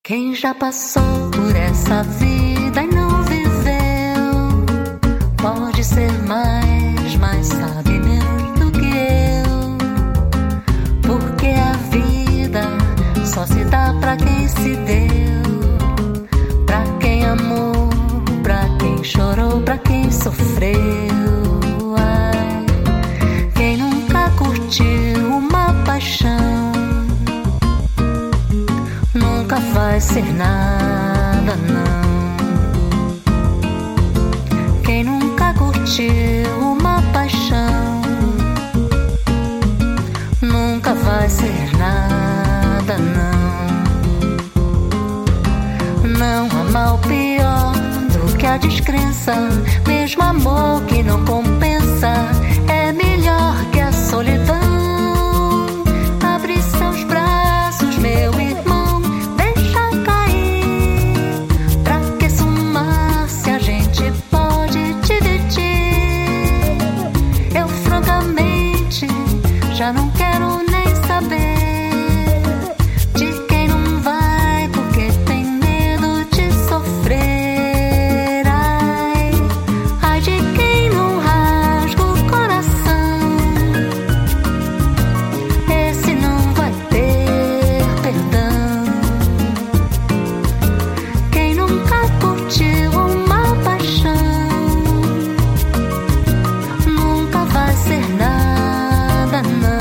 Quem já passou por essa vida e não viveu, pode ser mais, mas sabe menos do que eu. Porque a vida só se dá pra quem se deu, pra quem amou, pra quem chorou, pra quem sofreu. Ai, quem nunca curtiu uma paixão nunca vai ser nada, não. Quem nunca curtiu uma paixão nunca vai ser nada, não. Não há mal pior do que a descrença, mesmo amor que não compensa é melhor que a solidão. Abre seus braços, meu irmão, já não quero nem saber de quem não vai, porque tem medo de sofrer. Ai, ai de quem não rasga o coração, esse não vai ter perdão. Quem nunca curtiu uma paixão nunca vai ser nada, não.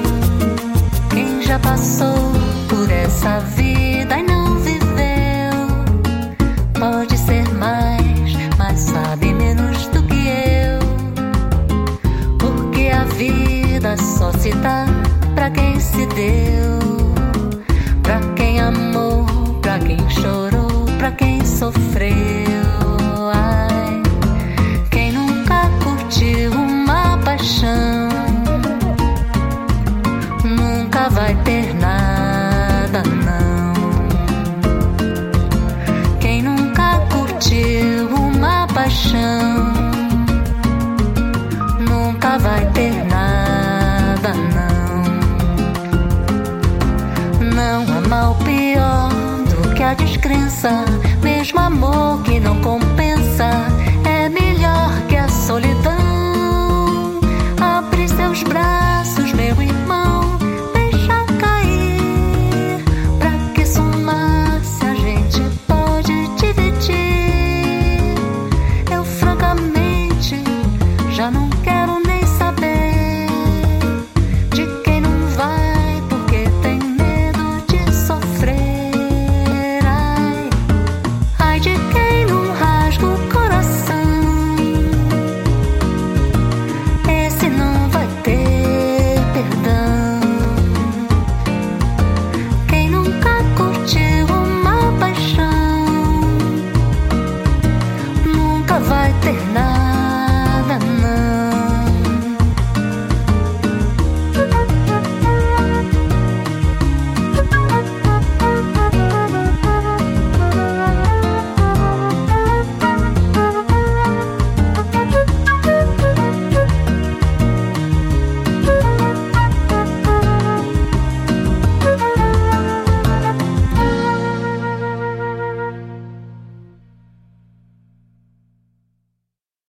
Já passou por essa vida e não viveu, pode ser mais, mas sabe menos do que eu. Porque a vida só se dá pra quem se deu, pra quem amou, pra quem chorou, pra quem sofreu. Ai, quem nunca curtiu uma paixão nunca vai ter nada, não. Quem nunca curtiu uma paixão nunca vai ter nada, não. Não há mal pior do que a descrença, mesmo amor que não compensa